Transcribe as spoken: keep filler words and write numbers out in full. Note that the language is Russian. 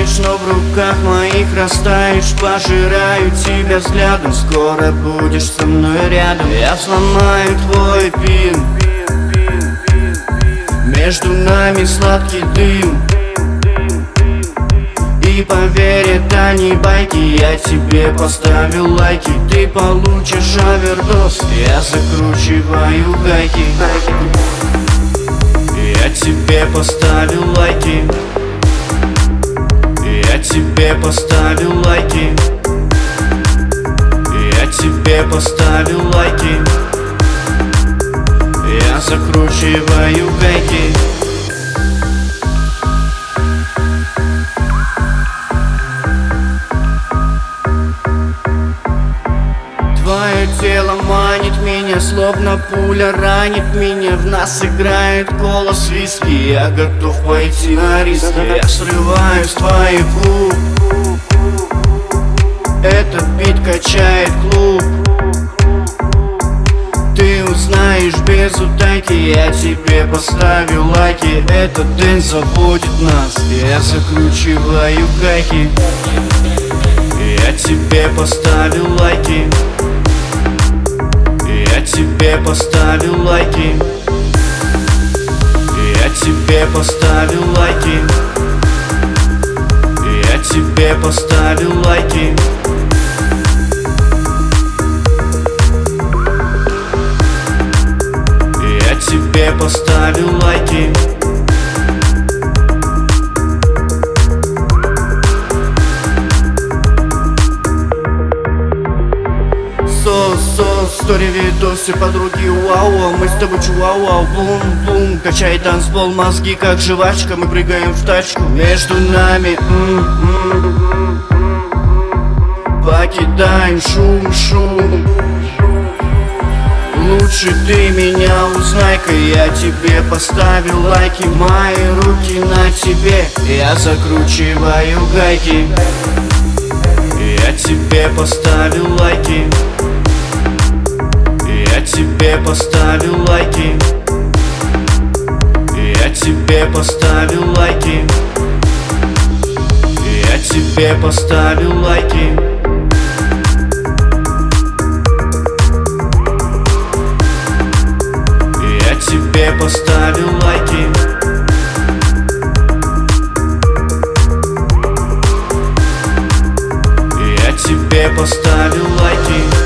таешь, но в руках моих растаешь. Пожираю тебя взглядом, скоро будешь со мной рядом. Я сломаю твой пин, между нами сладкий дым. И поверь, это не байки, я тебе поставлю лайки. Ты получишь овердоз, я закручиваю гайки. Я тебе поставлю лайки, я тебе поставлю лайки, я тебе поставлю лайки. Я закручиваю гайки. Твое тело манит меня, словно пуля ранит меня. В нас играет голос виски, я готов пойти на риски. Я срываю с твоих губ, этот бит качает клуб. Ты узнаешь без утайки, я тебе поставлю лайки. Этот день заводит нас, я закручиваю гайки. Я тебе поставлю лайки, я тебе поставлю лайки, я тебе поставлю лайки, я тебе поставлю лайки. Я тебе поставлю лайки. Стори, видосы, подруги, вау, мы с тобой чуау, бум-бум. Качай танцпол, мозги как жвачка, мы прыгаем в тачку. Между нами м-м-м. Покидаем шум-шум. Лучше ты меня узнай-ка, я тебе поставлю лайки. Мои руки на тебе, я закручиваю гайки. Я тебе поставлю лайки, я тебе поставлю лайки, я тебе поставлю лайки, я тебе поставлю лайки. Я тебе поставлю лайки. Я тебе поставлю лайки.